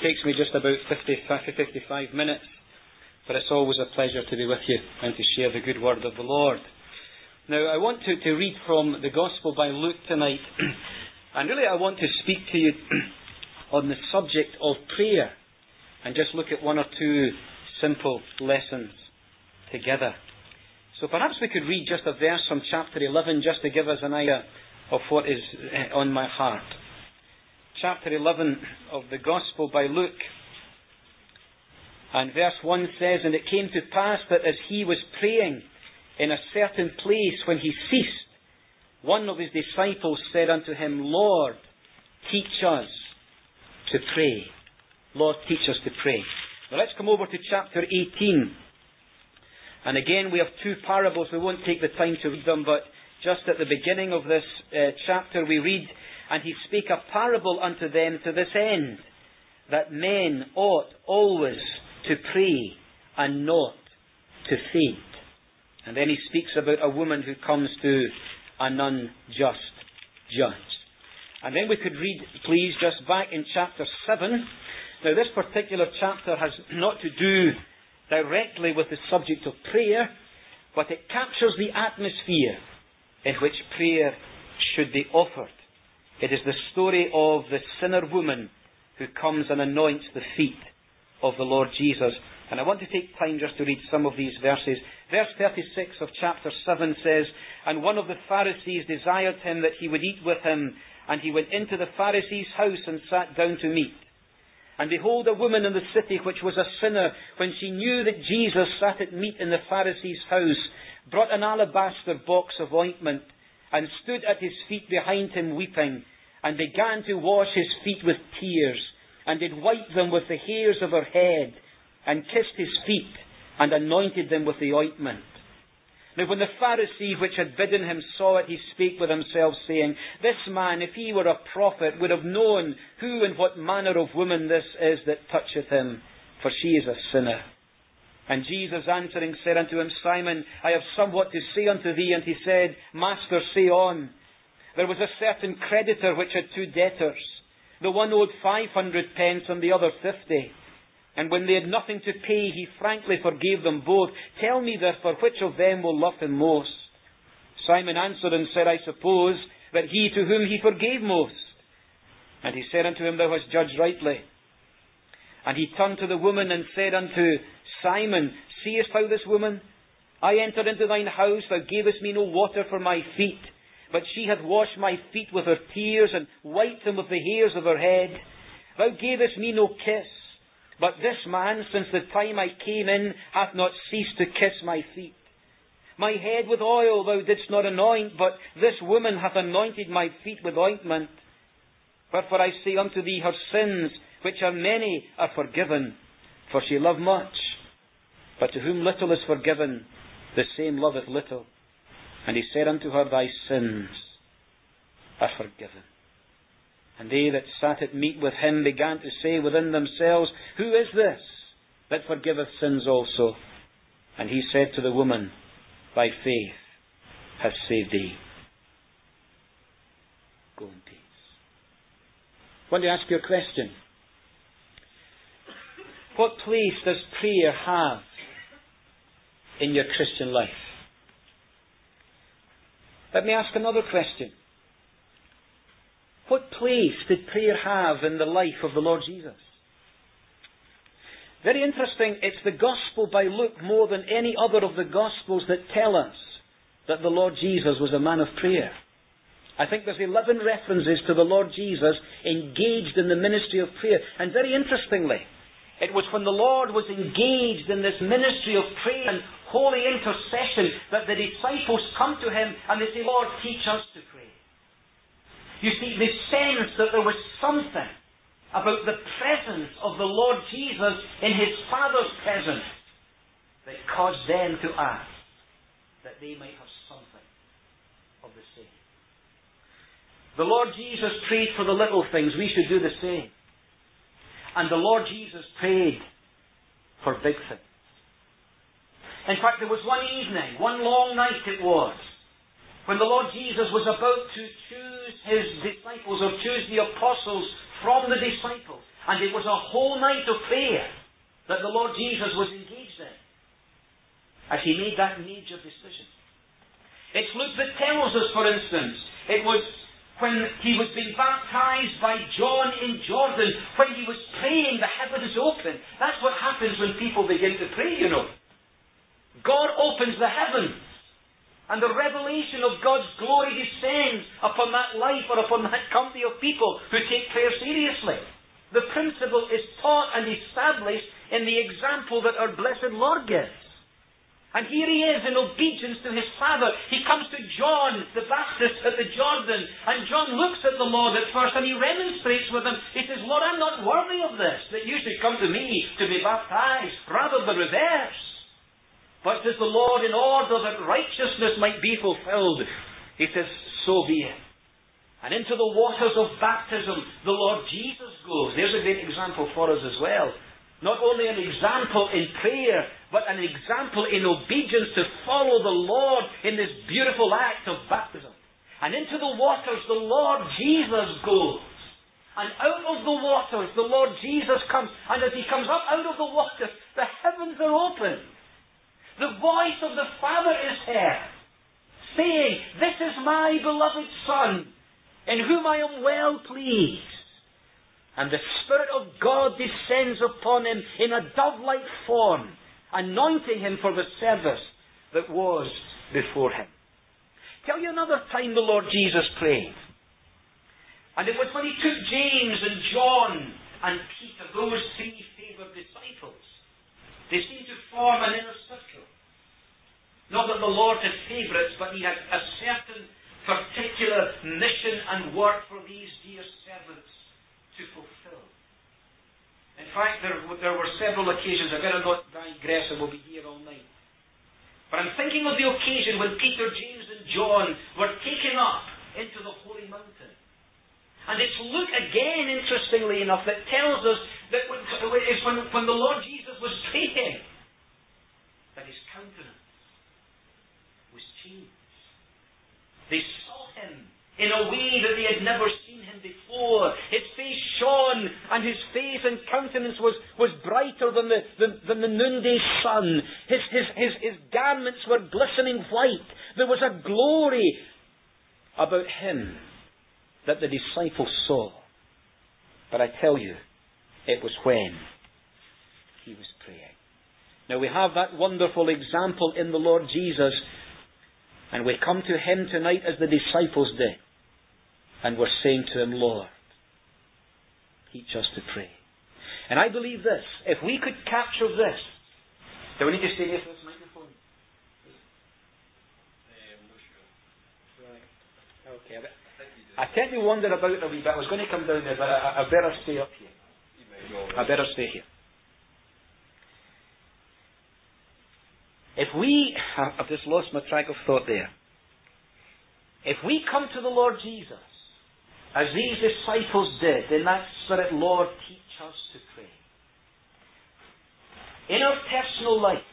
takes me just about 55 minutes, but it's always a pleasure to be with you and to share the good word of the Lord. Now, I want to read from the Gospel by Luke tonight, and really I want to speak to you on the subject of prayer, and just look at one or two simple lessons together. So perhaps we could read just a verse from chapter 11, just to give us an idea of what is on my heart. Chapter 11 of the Gospel by Luke. And verse 1 says, "And it came to pass that as he was praying in a certain place, when he ceased, one of his disciples said unto him, Lord, teach us to pray." Lord, teach us to pray. Now let's come over to chapter 18. And again, we have two parables. We won't take the time to read them, but just at the beginning of this chapter we read, "And he spake a parable unto them to this end, that men ought always to pray and not to faint." And then he speaks about a woman who comes to an unjust judge. And then we could read, please, just back in chapter 7. Now this particular chapter has not to do directly with the subject of prayer, but it captures the atmosphere in which prayer should be offered. It is the story of the sinner woman who comes and anoints the feet of the Lord Jesus. And I want to take time just to read some of these verses. Verse 36 of chapter 7 says, "And one of the Pharisees desired him that he would eat with him, and he went into the Pharisee's house and sat down to meat. And behold, a woman in the city, which was a sinner, when she knew that Jesus sat at meat in the Pharisee's house, brought an alabaster box of ointment, and stood at his feet behind him weeping, and began to wash his feet with tears, and did wipe them with the hairs of her head, and kissed his feet, and anointed them with the ointment. Now when the Pharisee which had bidden him saw it, he spake with himself, saying, This man, if he were a prophet, would have known who and what manner of woman this is that toucheth him, for she is a sinner. And Jesus answering said unto him, Simon, I have somewhat to say unto thee. And he said, Master, say on. There was a certain creditor which had two debtors. The one owed 500 pence and the other 50. And when they had nothing to pay, he frankly forgave them both. Tell me therefore, which of them will love him most? Simon answered and said, I suppose that he to whom he forgave most. And he said unto him, Thou hast judged rightly. And he turned to the woman and said unto Simon, Seest thou this woman? I entered into thine house, thou gavest me no water for my feet, but she hath washed my feet with her tears, and wiped them with the hairs of her head. Thou gavest me no kiss, but this man, since the time I came in, hath not ceased to kiss my feet. My head with oil thou didst not anoint, but this woman hath anointed my feet with ointment. Wherefore I say unto thee, her sins, which are many, are forgiven, for she loved much. But to whom little is forgiven, the same loveth little. And he said unto her, Thy sins are forgiven. And they that sat at meat with him began to say within themselves, Who is this that forgiveth sins also? And he said to the woman, Thy faith hath saved thee. Go in peace. I want to ask you a question. What place does prayer have in your Christian life? Let me ask another question. What place did prayer have in the life of the Lord Jesus? Very interesting, it's the Gospel by Luke more than any other of the Gospels that tell us that the Lord Jesus was a man of prayer. I think there's 11 references to the Lord Jesus engaged in the ministry of prayer. And very interestingly, it was when the Lord was engaged in this ministry of prayer and holy intercession that the disciples come to him and they say, Lord, teach us to pray. You see, they sensed that there was something about the presence of the Lord Jesus in his Father's presence that caused them to ask that they might have something of the same. The Lord Jesus prayed for the little things. We should do the same. And the Lord Jesus prayed for big things. In fact, there was one evening, one long night it was, when the Lord Jesus was about to choose his disciples, or choose the apostles from the disciples. And it was a whole night of prayer that the Lord Jesus was engaged in as he made that major decision. It's Luke that tells us, for instance, it was when he was being baptized by John in Jordan, when he was praying, the heavens opened. That's what happens when people begin to pray, you know. God opens the heavens, and the revelation of God's glory descends upon that life or upon that company of people who take prayer seriously. The principle is taught and established in the example that our blessed Lord gives. And here he is in obedience to his Father. He comes to John the Baptist at the Jordan, and John looks at the Lord at first and he remonstrates with him. He says, Lord, I'm not worthy of this, that you should come to me to be baptized. Rather the reverse. But says the Lord, in order that righteousness might be fulfilled, he says, so be it. And into the waters of baptism, the Lord Jesus goes. There's a great example for us as well. Not only an example in prayer, but an example in obedience to follow the Lord in this beautiful act of baptism. And into the waters, the Lord Jesus goes. And out of the waters, the Lord Jesus comes. And as he comes up out of the waters, the heavens are opened. The voice of the Father is heard, saying, this is my beloved Son, in whom I am well pleased. And the Spirit of God descends upon him in a dove-like form, anointing him for the service that was before him. Tell you another time the Lord Jesus prayed. And it was when he took James and John and Peter, those three favoured disciples. They seemed to form an inner circle. Not that the Lord had favourites, but he had a certain particular mission and work for these dear servants to fulfill. In fact, there were several occasions. I better not digress, and we'll be here all night. But I'm thinking of the occasion when Peter, James and John were taken up into the holy mountain. And it's Luke again, interestingly enough, that tells us that when the Lord Jesus was praying, that his countenance was changed. They saw him in a way that they had never seen him before. His face shone, and his face and countenance was brighter than the noonday sun. His garments were glistening white. There was a glory about him that the disciples saw. But I tell you, it was when he was praying. Now we have that wonderful example in the Lord Jesus, and we come to him tonight as the disciples did. And we're saying to him, Lord, teach us to pray. And I believe this. If we could capture this. Do we need to stay here for this microphone? I'm not sure. Right. Okay. I tend to wander about a wee bit. I was going to come down there, but I better stay up here. I better stay here. I've just lost my track of thought there. If we come to the Lord Jesus, as these disciples did, in that spirit, Lord, teach us to pray. In our personal lives,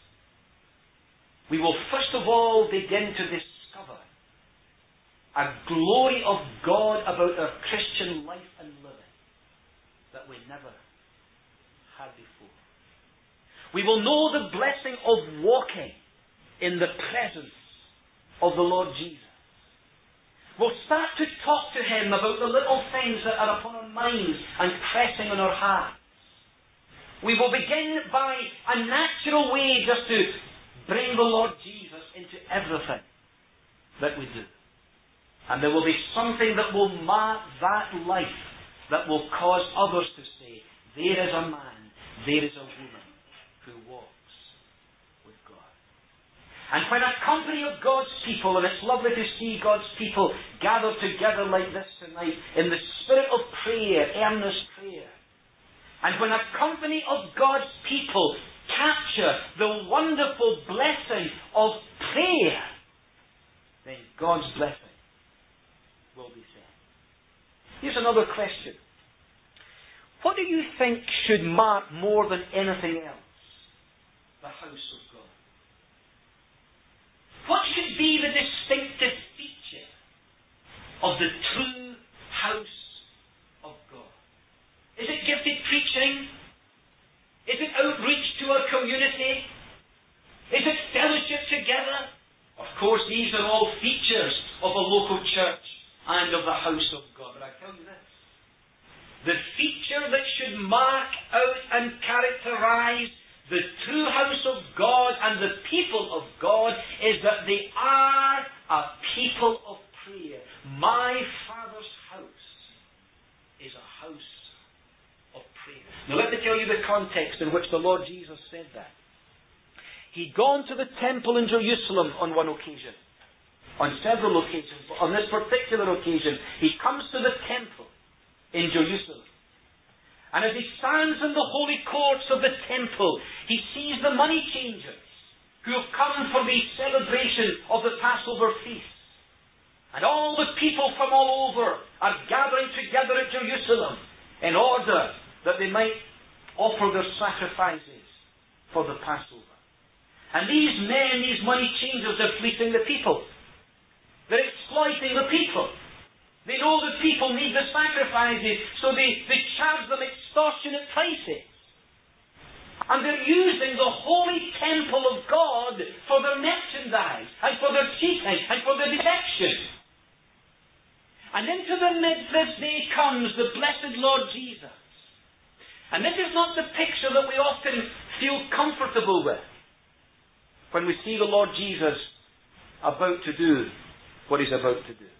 we will first of all begin to discover a glory of God about our Christian life and living that we never had before. We will know the blessing of walking in the presence of the Lord Jesus. We'll start to talk to him about the little things that are upon our minds and pressing on our hearts. We will begin by a natural way just to bring the Lord Jesus into everything that we do. And there will be something that will mark that life that will cause others to say, there is a man, there is a woman who walks with God. And when a company of God's people, and it's lovely to see God's people gathered together like this tonight in the spirit of prayer, earnest prayer, and when a company of God's people capture the wonderful blessing of prayer, then God's blessing will be sent. Here's another question. What do you think should mark more than anything else the house of God? What should be the distinctive feature of the true house of God? Is it gifted course, these are all features of a local church and of the house of God. But I tell you this, the feature that should mark out and characterize the true house of God and the people of God is that they are a people of prayer. My Father's house is a house of prayer. Now let me tell you the context in which the Lord Jesus said that. He'd gone to the temple in Jerusalem on one occasion, on several occasions, but on this particular occasion, he comes to the temple in Jerusalem. And as he stands in the holy courts of the temple, he sees the money changers who have come for the celebration of the Passover feast. And all the people from all over are gathering together at Jerusalem in order that they might offer their sacrifices for the Passover. And these men, these money changers, are fleecing the people. They're exploiting the people. They know the people need the sacrifices, so they charge them extortionate prices. And they're using the holy temple of God for their merchandise, and for their cheating, and for their deception. And into the midst this day comes the blessed Lord Jesus. And this is not the picture that we often feel comfortable with when we see the Lord Jesus about to do what he's about to do.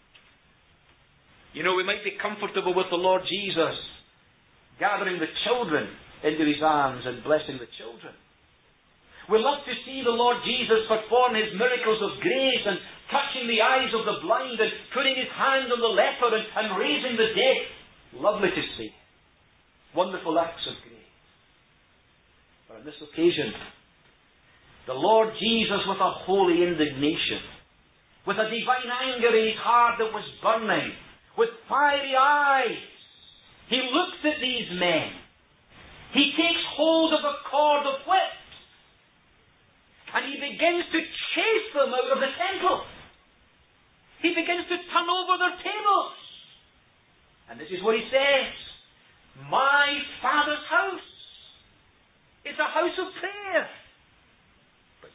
You know, we might be comfortable with the Lord Jesus gathering the children into his arms and blessing the children. We love to see the Lord Jesus perform his miracles of grace and touching the eyes of the blind and putting his hand on the leper and raising the dead. Lovely to see. Wonderful acts of grace. But on this occasion, the Lord Jesus, with a holy indignation, with a divine anger in his heart that was burning, with fiery eyes, he looks at these men. He takes hold of a cord of whips, and he begins to chase them out of the temple. He begins to turn over their tables. And this is what he says: my Father's house is a house of prayer. But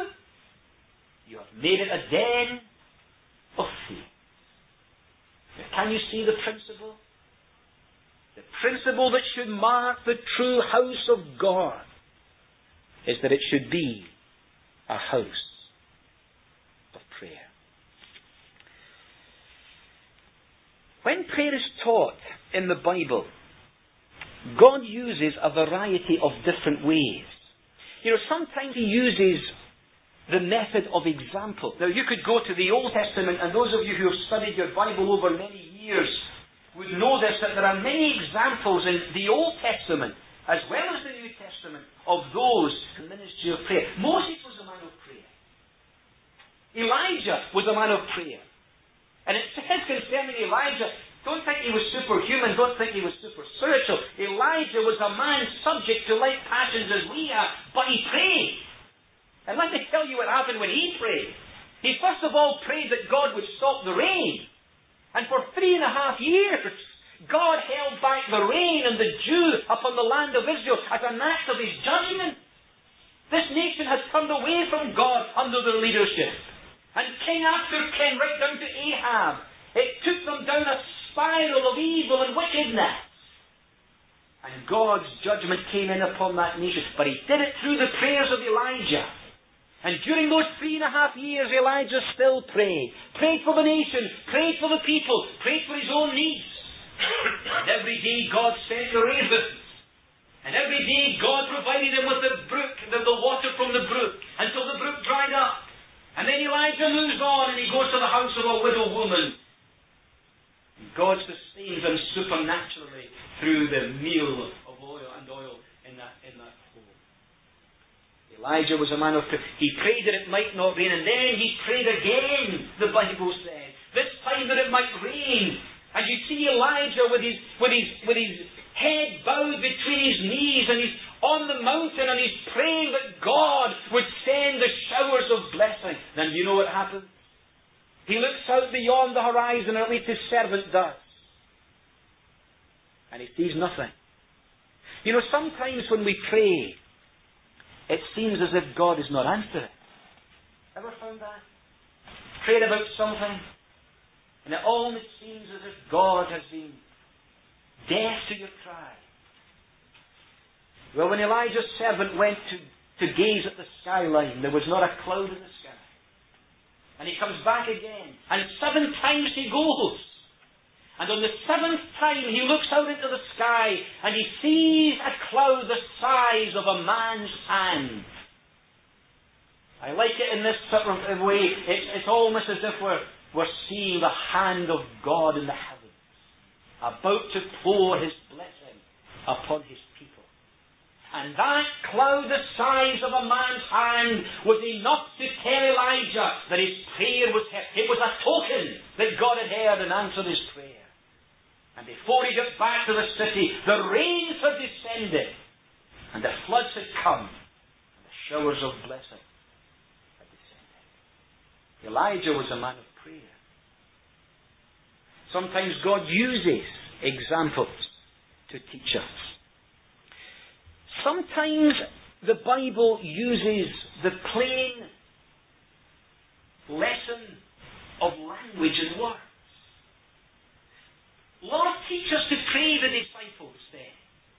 you have made it a den of thieves. Can you see the principle? The principle that should mark the true house of God is that it should be a house of prayer. When prayer is taught in the Bible, God uses a variety of different ways. You know, sometimes he uses the method of example. Now, you could go to the Old Testament, and those of you who have studied your Bible over many years would know this, that there are many examples in the Old Testament, as well as the New Testament, of those who ministry of prayer. Moses was a man of prayer. Elijah was a man of prayer. And it says concerning Elijah, don't think he was superhuman, don't think he was super spiritual. Elijah was a man subject to like passions as we are, but he prayed. And let me tell you what happened when he prayed. He first of all prayed that God would stop the rain. And for 3.5 years, God held back the rain and the dew upon the land of Israel as an act of his judgment. This nation had turned away from God under their leadership. And king after king, right down to Ahab, it took them down a spiral of evil and wickedness. And God's judgment came in upon that nation. But he did it through the prayers of Elijah. And during those 3.5 years, Elijah still prayed. Prayed for the nation, prayed for the people, prayed for his own needs. And every day God sent the ravens. And every day God provided him with the brook, the water from the brook, until the brook dried up. And then Elijah moves on and he goes to the house of a widow woman. And God sustains him supernaturally through the meal of oil in that home. Elijah was a man of prayer. He prayed that it might not rain, and then he prayed again, the Bible says. This time that it might rain. And you see Elijah with his head bowed between his knees, and he's on the mountain, and he's praying that God would send the showers of blessing. Then you know what happens? He looks out beyond the horizon, or at least his servant does. And he sees nothing. You know, sometimes when we pray, it seems as if God is not answering. Ever found that? prayed about something, and it almost seems as if God has been deaf to your cry. Well, when Elijah's servant went to gaze at the skyline, there was not a cloud in the sky. And he comes back again, and 7 times he goes. And on the 7th time he looks out into the sky, and he sees a cloud the size of a man's hand. I like it in this sort of way. It's almost as if we're seeing the hand of God in the heavens, about to pour His blessing upon His people. And that cloud the size of a man's hand was enough to tell Elijah that his prayer was heard. It was a token that God had heard and answered his prayer. And before he got back to the city, the rains had descended, and the floods had come, and the showers of blessing had descended. Elijah was a man of prayer. Sometimes God uses examples to teach us. Sometimes the Bible uses the plain lesson of language and words. Lord, teach us to pray, the disciples said.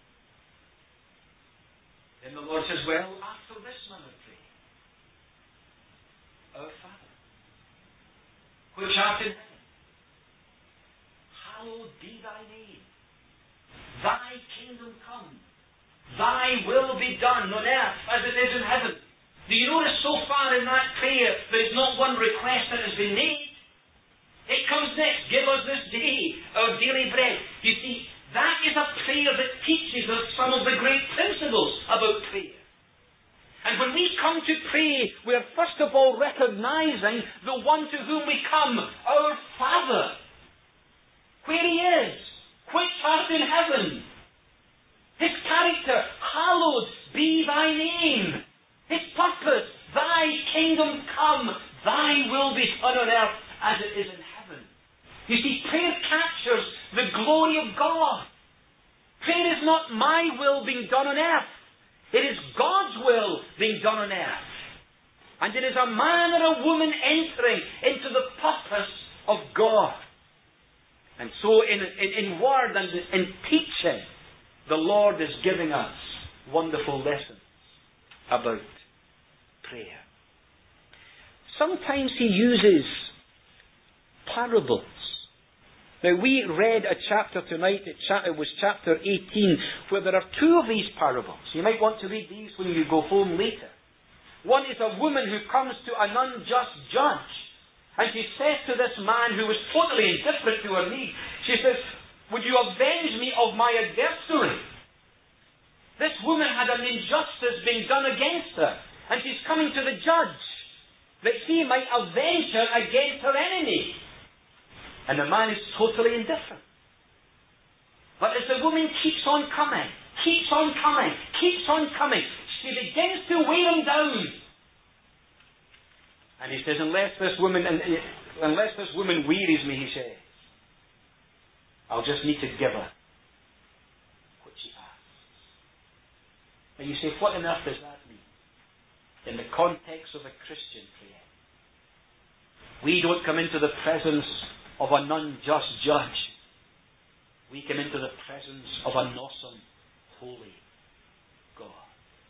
Then the Lord says, well, after this manner pray. Our Father, which art in heaven, hallowed be thy name. Thy kingdom come. Thy will be done on earth as it is in heaven. Do you notice so far in that prayer there is not one request that has been made? It comes next. Give us this day our daily bread. You see, that is a prayer that teaches us some of the great principles about prayer. And when we come to pray, we are first of all recognizing the one to whom we come, our Father. Where He is, which art in heaven. His character, hallowed be thy name. His purpose, thy kingdom come, thy will be done on earth as it is in heaven. You see, prayer captures the glory of God. Prayer is not my will being done on earth. It is God's will being done on earth. And it is a man or a woman entering into the purpose of God. And so in word and in teaching, the Lord is giving us wonderful lessons about prayer. Sometimes He uses parables. Now, we read a chapter tonight, it was chapter 18, where there are 2 of these parables. You might want to read these when you go home later. One is a woman who comes to an unjust judge, and she says to this man who was totally indifferent to her need, she says, would you avenge me of my adversary? This woman had an injustice being done against her, and she's coming to the judge that he might avenge her against her enemy. And the man is totally indifferent. But as the woman keeps on coming, she begins to weigh him down. And he says, unless this woman wearies me, he says, I'll just need to give her what she asks. And you say, what on earth does that mean? In the context of a Christian prayer. We don't come into the presence of an unjust judge. We come into the presence of an awesome, holy God.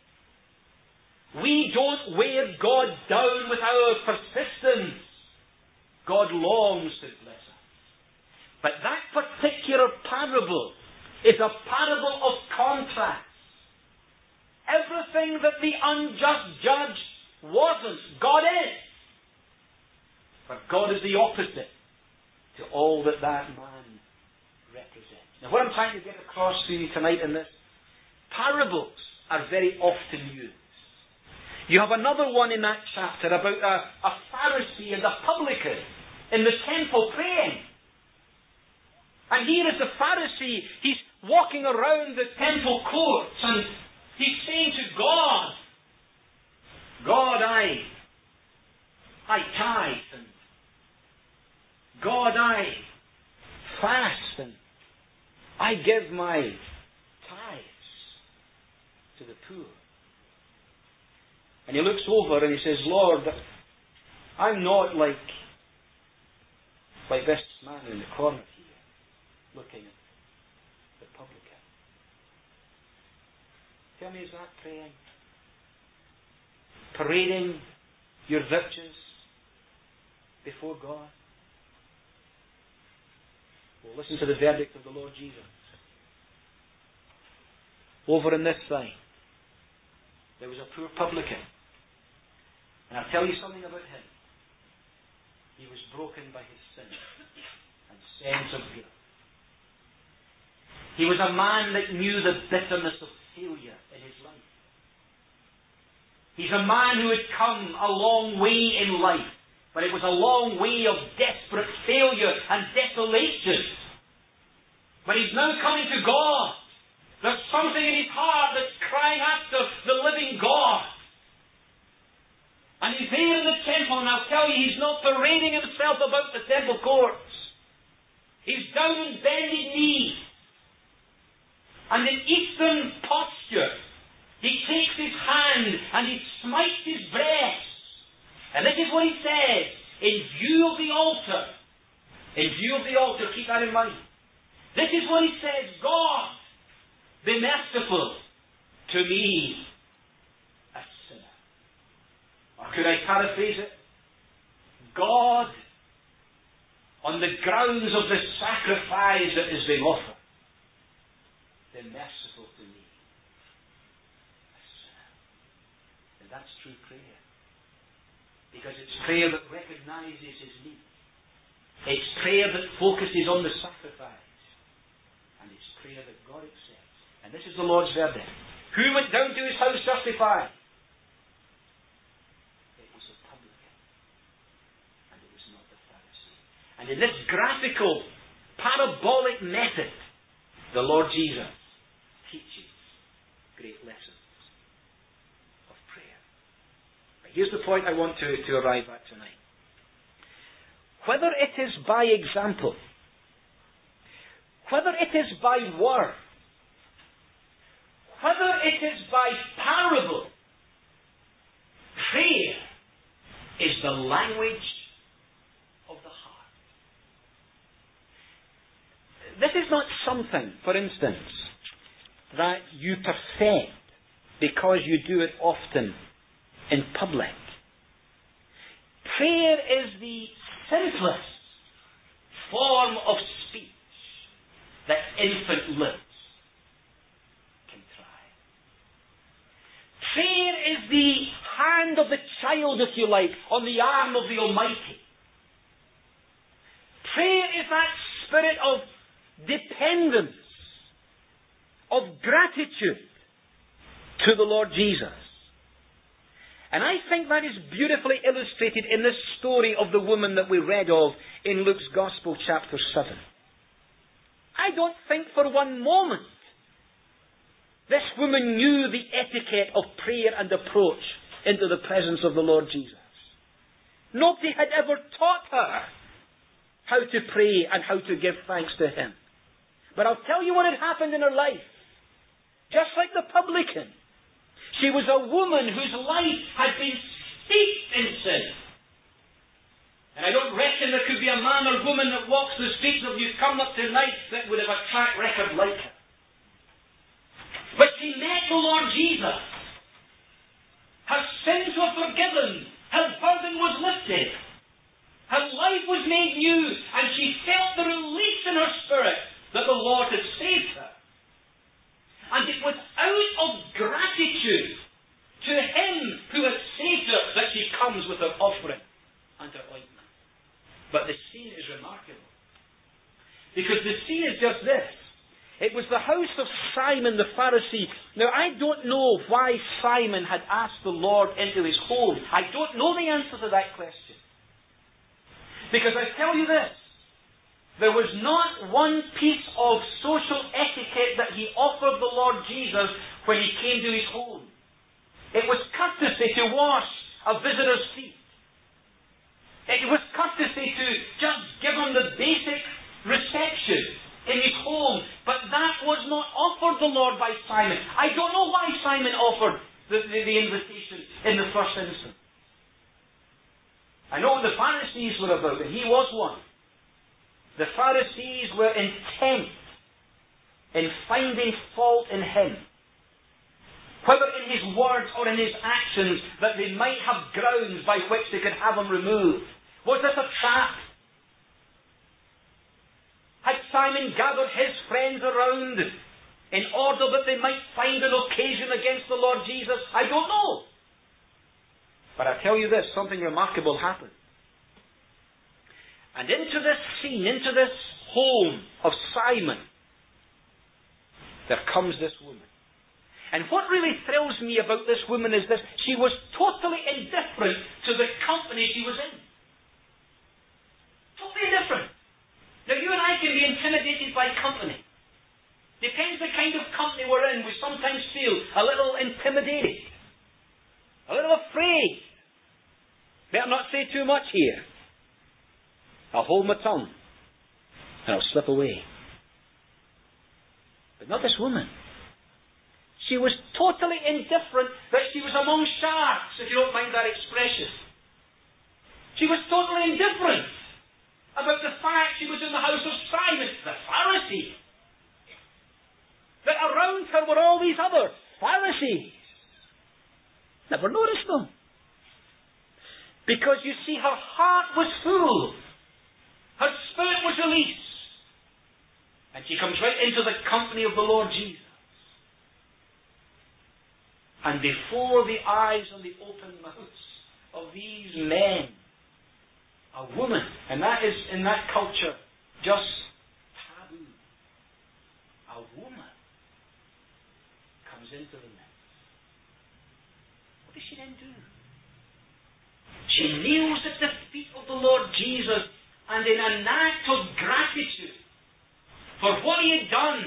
We don't wear God down with our persistence. God longs to bless us. But that particular parable is a parable of contrast. Everything that the unjust judge wasn't, God is. But God is the opposite to all that man represents. Now, what I'm trying to get across to you tonight in this, parables are very often used. You have another one in that chapter about a Pharisee and a publican in the temple praying. And here is the Pharisee, he's walking around the temple courts and he's saying to God, God, I tithe, and God, I fast, and I give my tithes to the poor. And he looks over and he says, Lord, I'm not like Like this man in the corner here, looking at the publican. Tell me, is that praying? Parading your riches before God? Well, listen to the verdict of the Lord Jesus. Over on this side, there was a poor publican. And I'll tell you something about him. He was broken by his sin and sense of guilt. He was a man that knew the bitterness of failure in his life. He's a man who had come a long way in life, but it was a long way of desperate failure and desolation. But he's now coming to God. There's something in his heart that's crying after the living God. And he's there in the temple, and I'll tell you, he's not parading himself about the temple courts. He's down on bended knee. And in Eastern posture, he takes his hand and he smites his breast. And this is what he says, in view of the altar. In view of the altar, keep that in mind. This is what he says, God, be merciful to me, a sinner. Or could I paraphrase it? God, on the grounds of the sacrifice that is being offered, be merciful to me, a sinner. And that's true prayer. Because it's prayer that recognizes his need. It's prayer that focuses on the sacrifice. And it's prayer that God accepts. And this is the Lord's verdict. Who went down to his house justified? It was the publican. And it was not the Pharisee. And in this graphical, parabolic method, the Lord Jesus teaches great lessons of prayer. Now, here's the point I want to arrive at tonight. Whether it is by example, whether it is by word, whether it is by parable, prayer is the language of the heart. This is not something, for instance, that you perfect because you do it often in public. Prayer is the simplest form of speech that infant lips can try. Prayer is the hand of the child, if you like, on the arm of the Almighty. Prayer is that spirit of dependence, of gratitude to the Lord Jesus. And I think that is beautifully illustrated in this story of the woman that we read of in Luke's Gospel, chapter 7. I don't think for one moment this woman knew the etiquette of prayer and approach into the presence of the Lord Jesus. Nobody had ever taught her how to pray and how to give thanks to Him. But I'll tell you what had happened in her life. Just like the publican, she was a woman whose life had been steeped in sin. And I don't reckon there could be a man or woman that walks the streets of Newcombe tonight that would have a track record like her. But she met the Lord Jesus. Her sins were forgiven. Her burden was lifted. Her life was made new. And she felt the release in her spirit that the Lord had saved her. And it was out of gratitude to Him who has saved her that she comes with her offering and her ointment. But the scene is remarkable. Because the scene is just this. It was the house of Simon the Pharisee. Now, I don't know why Simon had asked the Lord into his home. I don't know the answer to that question. Because I tell you this. There was not one piece of social etiquette that he offered the Lord Jesus when he came to his home. It was courtesy to wash a visitor's feet. It was courtesy to just give him the basic reception in his home. But that was not offered the Lord by Simon. I don't know why Simon offered the invitation in the first instance. I know what the Pharisees were about, and he was one. The Pharisees were intent in finding fault in him, whether in his words or in his actions, that they might have grounds by which they could have him removed. Was this a trap? Had Simon gathered his friends around in order that they might find an occasion against the Lord Jesus? I don't know. But I tell you this, something remarkable happened. And into this scene, into this home of Simon, there comes this woman. And what really thrills me about this woman is this: she was totally indifferent to the company she was in. Totally indifferent. Now, you and I can be intimidated by company. Depends the kind of company we're in. We sometimes feel a little intimidated, a little afraid. Better not say too much here. I'll hold my tongue and I'll slip away. But not this woman. She was totally indifferent that she was among sharks, if you don't mind that expression. She was totally indifferent about the fact she was in the house of Simon, the Pharisee. That around her were all these other Pharisees. Never noticed them. Because you see, her heart was full. Her spirit was released. And she comes right into the company of the Lord Jesus. And before the eyes and the open mouths of these men, a woman, and that is in that culture just taboo, a woman comes into the midst. What does she then do? She kneels at the feet of the Lord Jesus, and in an act of gratitude for what he had done,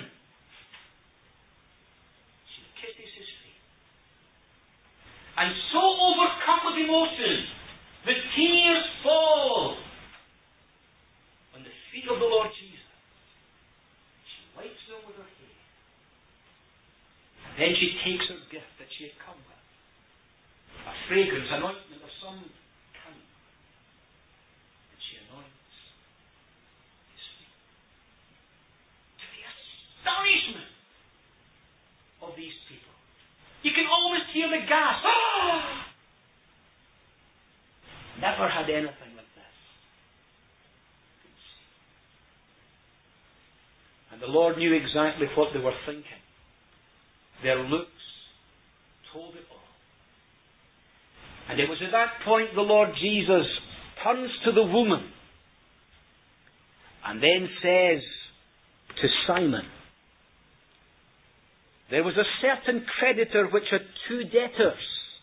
she kisses his feet. And so overcome with emotion, the tears fall on the feet of the Lord Jesus. She wipes them with her hair. And then she takes her gift that she had come with, a fragrance, an ointment of some kind, and she anoints his feet. To the astonishment of these people, you can almost hear the gasp. Ah! Never had anything like this. And the Lord knew exactly what they were thinking. Their looks told it all. And it was at that point the Lord Jesus turns to the woman and then says to Simon, there was a certain creditor which had 2 debtors.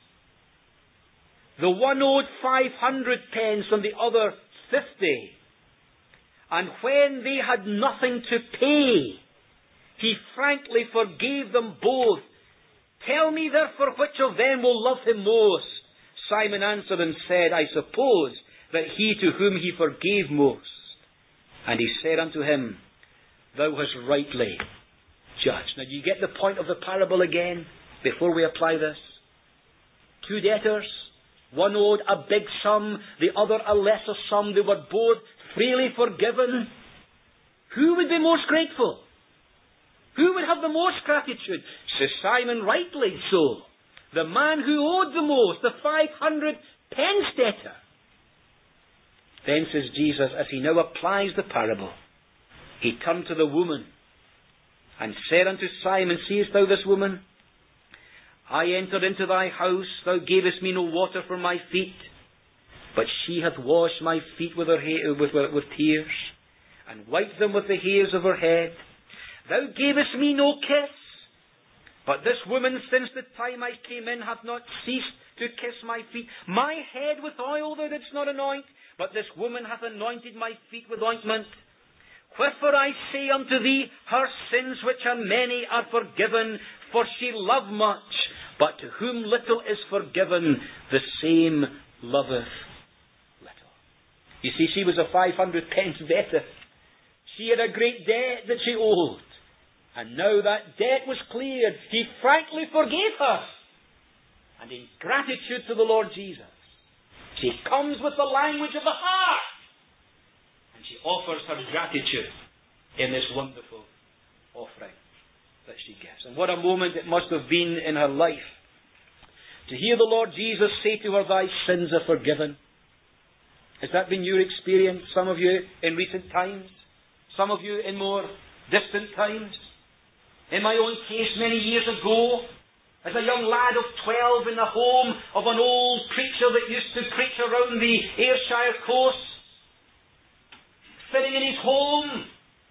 The one owed 500 pence and the other 50. And when they had nothing to pay, he frankly forgave them both. Tell me therefore which of them will love him most. Simon answered and said, I suppose that he to whom he forgave most. And he said unto him, Thou hast rightly judged. Now do you get the point of the parable again, before we apply this? 2 debtors. One owed a big sum, the other a lesser sum. They were both freely forgiven. Who would be most grateful? Who would have the most gratitude? Says Simon, rightly so. The man who owed the most, the 500 pence debtor. Then says Jesus, as he now applies the parable, he turned to the woman and said unto Simon, Seest thou this woman? I entered into thy house, thou gavest me no water for my feet, but she hath washed my feet with her hair, with tears, and wiped them with the hairs of her head. Thou gavest me no kiss, but this woman since the time I came in hath not ceased to kiss my feet. My head with oil thou didst not anoint, but this woman hath anointed my feet with ointment. Wherefore I say unto thee, her sins which are many are forgiven, for she loved much. But to whom little is forgiven, the same loveth little. You see, she was a 500 pence debtor. She had a great debt that she owed. And now that debt was cleared. He frankly forgave her. And in gratitude to the Lord Jesus, she comes with the language of the heart. And she offers her gratitude in this wonderful offering that she gives. And what a moment it must have been in her life to hear the Lord Jesus say to her, "Thy sins are forgiven." Has that been your experience? Some of you in recent times? Some of you in more distant times? In my own case, many years ago, as a young lad of 12 in the home of an old preacher that used to preach around the Ayrshire coast, sitting in his home,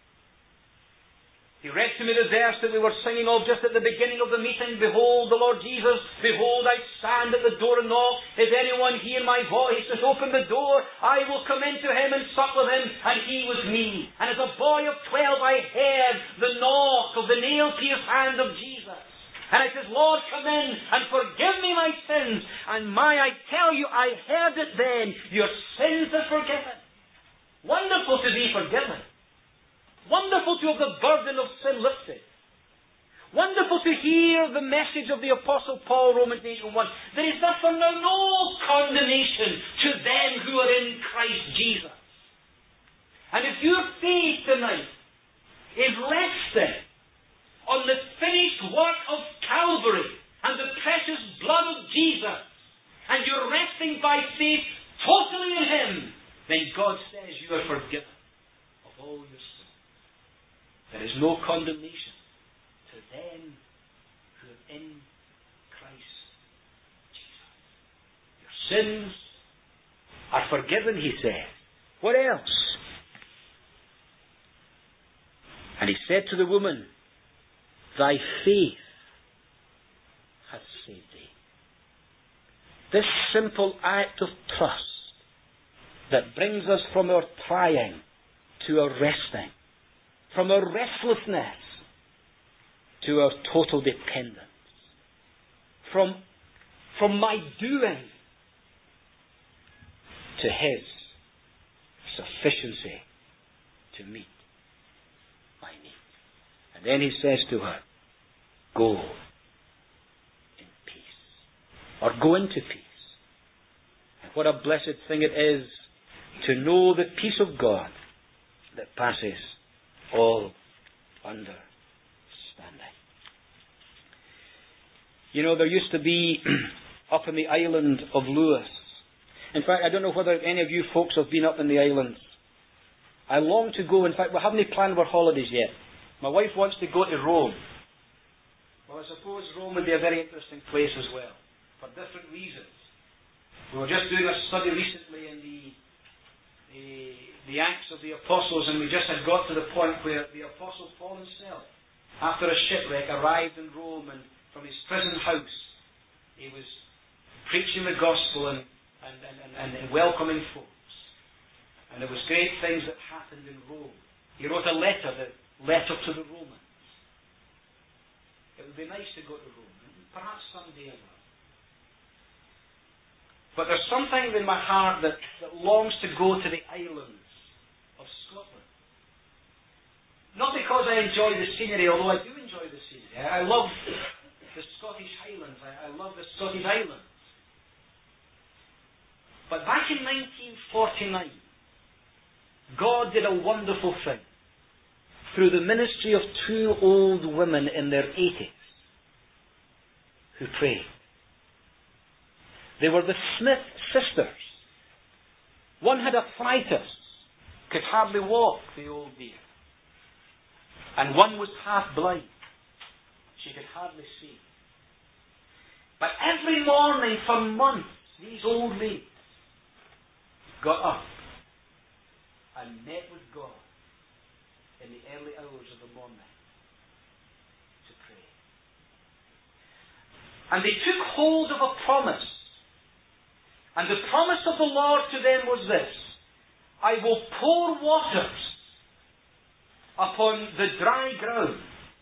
he read to me the verse that we were singing of just at the beginning of the meeting. "Behold the Lord Jesus, behold I stand at the door and knock. If anyone hear my voice and open the door, I will come into him and sup with him, and he with me." And as a boy of 12, I heard the knock of the nail-pierced hand of Jesus. And I said, "Lord, come in and forgive me my sins." And I tell you, I heard it then. Your sins are forgiven. Wonderful to be forgiven. Wonderful to have the burden of sin lifted. Wonderful to hear the message of the Apostle Paul, Romans 8:1. "There is therefore now no condemnation to them who are in Christ Jesus." And if your faith tonight is resting on the finished work of Calvary and the precious blood of Jesus, and you're resting by faith totally in Him, then God says you are forgiven of all your sins. There is no condemnation to them who are in Christ Jesus. Your sins are forgiven, he said. What else? And he said to the woman, "Thy faith hath saved thee." This simple act of trust that brings us from our trying to our resting, from our restlessness to our total dependence, from my doing to His sufficiency to meet my need. And then he says to her, "Go in peace," or "Go into peace." And what a blessed thing it is to know the peace of God that passes all understanding. You know, there used to be up in the island of Lewis. In fact, I don't know whether any of you folks have been up in the islands. I long to go. In fact, we haven't planned our holidays yet. My wife wants to go to Rome. Well, I suppose Rome would be a very interesting place as well, for different reasons. We were just doing a study recently in the Acts of the Apostles, and we just had got to the point where the Apostle Paul himself, after a shipwreck, arrived in Rome, and from his prison house he was preaching the gospel and welcoming folks. And there was great things that happened in Rome. He wrote a letter, the letter to the Romans. It would be nice to go to Rome, perhaps someday I will. But there's something in my heart that longs to go to the islands of Scotland. Not because I enjoy the scenery, although I do enjoy the scenery. I love the Scottish Highlands. I love the Scottish Islands. But back in 1949, God did a wonderful thing through the ministry of two old women in their 80s who prayed. They were the Smith sisters. One had arthritis, could hardly walk, the old dear. And one was half blind. She could hardly see. But every morning for months, these old ladies got up and met with God in the early hours of the morning to pray. And they took hold of a promise. And the promise of the Lord to them was this: I will pour waters upon the dry ground,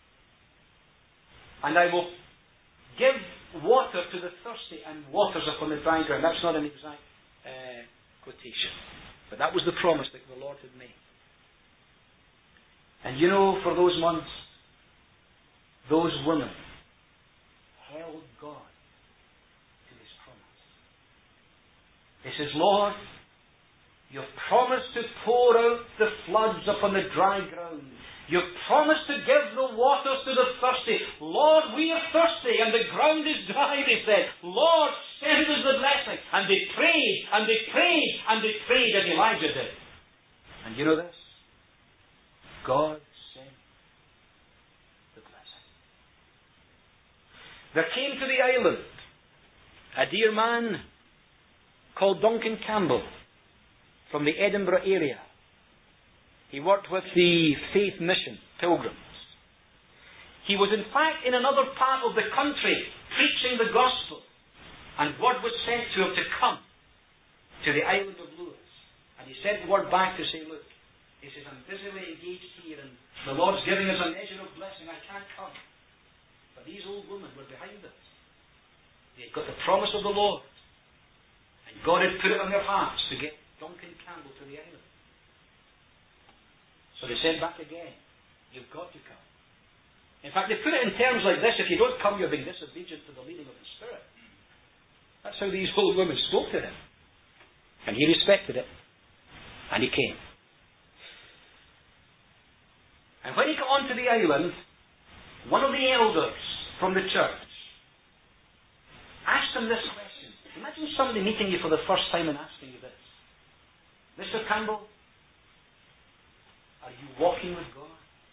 and I will give water to the thirsty and waters upon the dry ground. That's not an exact quotation, but that was the promise that the Lord had made. And you know, for those months, those women held God to His promise. He says, Lord, You've promised to pour out the floods upon the dry ground. You've promised to give the waters to the thirsty. Lord, we are thirsty and the ground is dry, they said. Lord, send us the blessing. And they prayed, and they prayed, and they prayed, and Elijah did. And you know this? God sent the blessing. There came to the island a dear man called Duncan Campbell from the Edinburgh area. He worked with the Faith Mission pilgrims. He was in fact in another part of the country preaching the gospel, and word was sent to him to come to the island of Lewis. And he sent word back to say, look, he says, I'm busily engaged here and the Lord's giving us a measure of blessing, I can't come. But these old women were behind us. They had got the promise of the Lord, and God had put it on their hearts to get Duncan Campbell to the island. So they sent back again, you've got to come. In fact, they put it in terms like this, if you don't come, you're being disobedient to the leading of the Spirit. That's how these old women spoke to him. And he respected it. And he came. And when he got onto the island, one of the elders from the church asked him this question. Imagine somebody meeting you for the first time and asking you this. Mr. Campbell, are you walking with God?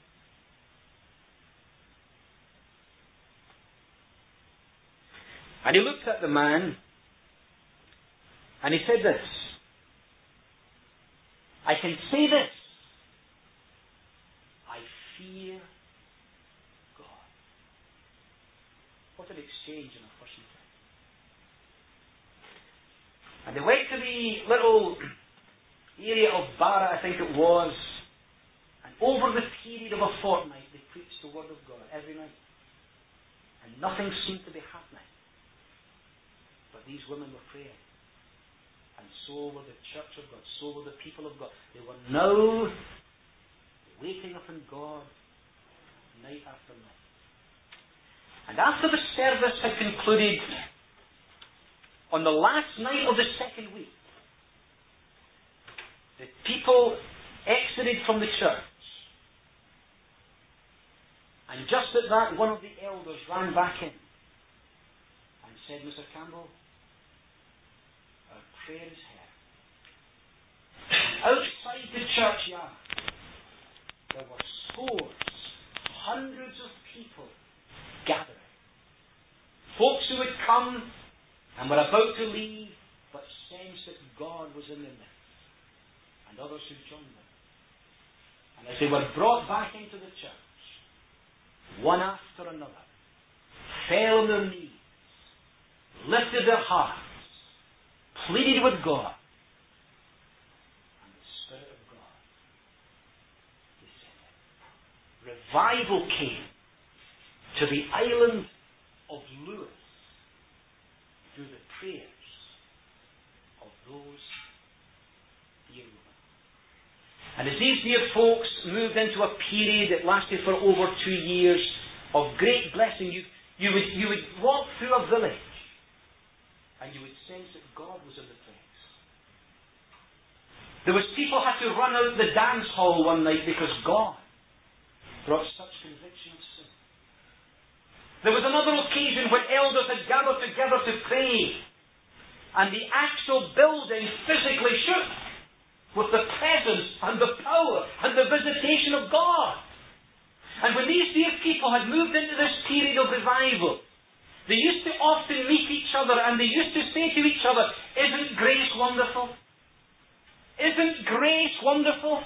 And he looked at the man and he said this. I can say this. I fear God. What an exchange in a first meeting. And they went to the little area of Barra, I think it was, and over the period of a fortnight they preached the Word of God every night. And nothing seemed to be happening. But these women were praying. And so were the church of God, so were the people of God. They were now waiting upon God night after night. And after the service had concluded, on the last night of the second week, the people exited from the church. And just at that, one of the elders ran back in and said, Mr. Campbell, our prayer is heard. Outside the churchyard, there were scores, hundreds of people gathering. Folks who had come and were about to leave, but sensed that God was in their midst. And others who joined them. And as they were brought back into the church, one after another, fell on their knees, lifted their hearts, pleaded with God, and the Spirit of God descended. Revival came to the island of Lewis through the prayers of those dear women. And as these dear folks moved into a period that lasted for over 2 years of great blessing, you would walk through a village and you would sense that God was in the place. There was people had to run out the dance hall one night because God brought such conviction of sin. There was another occasion when elders had gathered together to pray, and the actual building physically shook with the presence and the power and the visitation of God. And when these dear people had moved into this period of revival, they used to often meet each other and they used to say to each other, isn't grace wonderful? Isn't grace wonderful?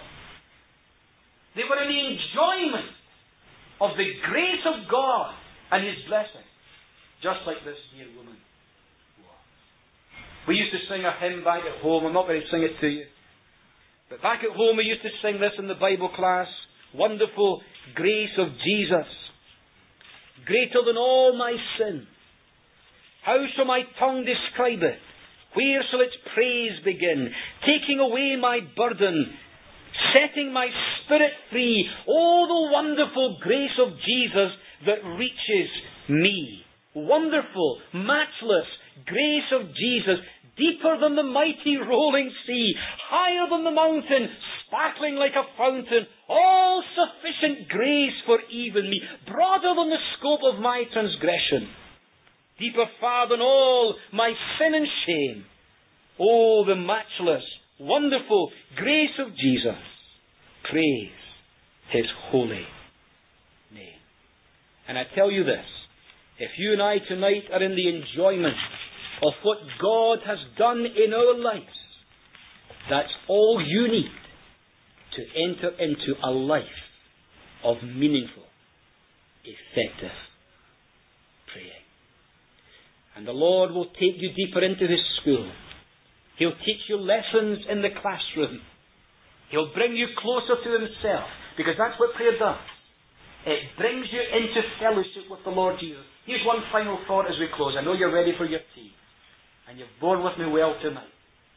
They were in the enjoyment of the grace of God and His blessing, just like this dear woman was. We used to sing a hymn back at home. I'm not going to sing it to you. But back at home we used to sing this in the Bible class. Wonderful grace of Jesus, greater than all my sins. How shall my tongue describe it? Where shall its praise begin? Taking away my burden, setting my spirit free. Oh, the wonderful grace of Jesus that reaches me. Wonderful, matchless grace of Jesus, deeper than the mighty rolling sea, higher than the mountain, sparkling like a fountain, all sufficient grace for even me, broader than the scope of my transgression, deeper far than all my sin and shame. Oh, the matchless, wonderful grace of Jesus. Praise His holy name. And I tell you this, if you and I tonight are in the enjoyment of what God has done in our lives, that's all you need to enter into a life of meaningful, effective praying. And the Lord will take you deeper into His school. He'll teach you lessons in the classroom. He'll bring you closer to Himself, because that's what prayer does. It brings you into fellowship with the Lord Jesus. Here's one final thought as we close. I know you're ready for your tea, and you've borne with me well tonight.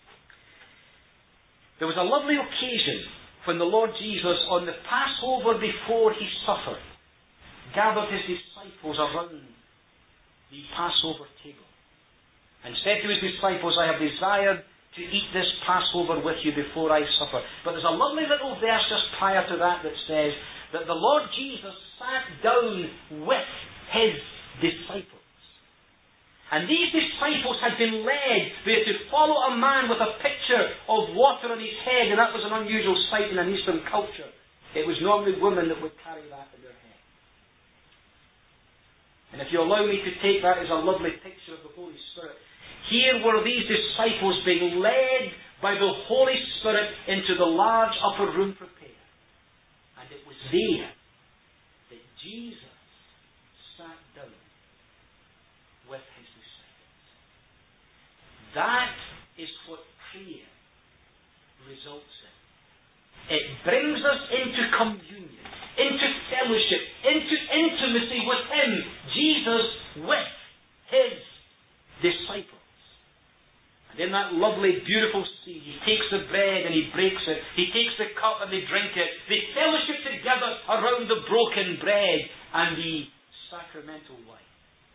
There was a lovely occasion when the Lord Jesus, on the Passover before He suffered, gathered His disciples around the Passover table and said to His disciples, I have desired to eat this Passover with you before I suffer. But there's a lovely little verse just prior to that that says that the Lord Jesus sat down with His disciples. And these disciples had been led there to follow a man with a pitcher of water on his head, and that was an unusual sight in an Eastern culture. It was normally women that would carry that in their head. And if you allow me to take that as a lovely picture of the Holy Spirit, here were these disciples being led by the Holy Spirit into the large upper room for prayer. And it was there that Jesus sat down with His disciples. That is what prayer results in. It brings us into communion, into fellowship, into intimacy with Him, Jesus, with His disciples. And in that lovely, beautiful scene, He takes the bread and He breaks it. He takes the cup and they drink it. They fellowship together around the broken bread and the sacramental wine.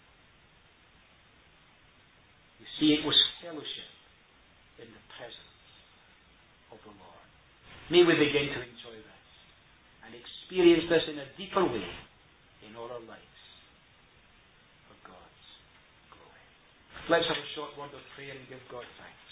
You see, it was fellowship in the presence of the Lord. May we begin to enjoy this and experience this in a deeper way in all our lives for God's glory. Let's have a short word of prayer and give God thanks.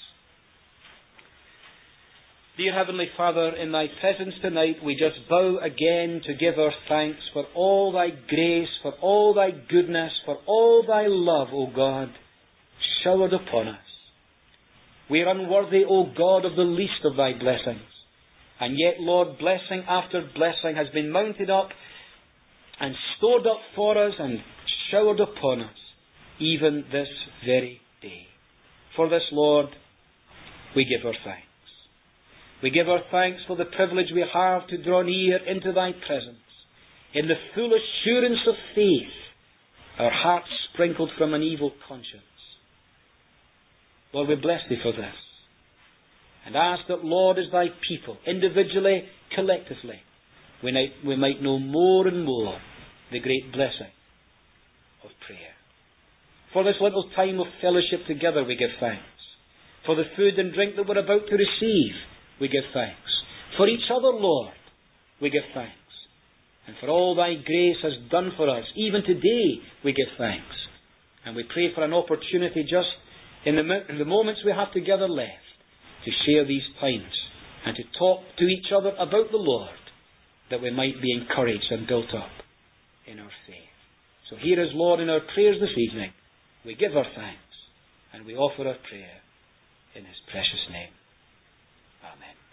Dear Heavenly Father, in Thy presence tonight we just bow again to give our thanks for all Thy grace, for all Thy goodness, for all Thy love, O God, showered upon us. We are unworthy, O God, of the least of Thy blessings. And yet, Lord, blessing after blessing has been mounted up and stored up for us and showered upon us, even this very day. For this, Lord, we give our thanks. We give our thanks for the privilege we have to draw near into Thy presence, in the full assurance of faith, our hearts sprinkled from an evil conscience. Lord, we bless Thee for this, and ask that, Lord, as Thy people, individually, collectively, we might know more and more the great blessing of prayer. For this little time of fellowship together, we give thanks. For the food and drink that we're about to receive, we give thanks. For each other, Lord, we give thanks. And for all Thy grace has done for us, even today, we give thanks. And we pray for an opportunity just in the moments we have together left to share these times and to talk to each other about the Lord, that we might be encouraged and built up in our faith. So hear us, Lord, in our prayers this evening. We give our thanks and we offer our prayer in His precious name. Amen.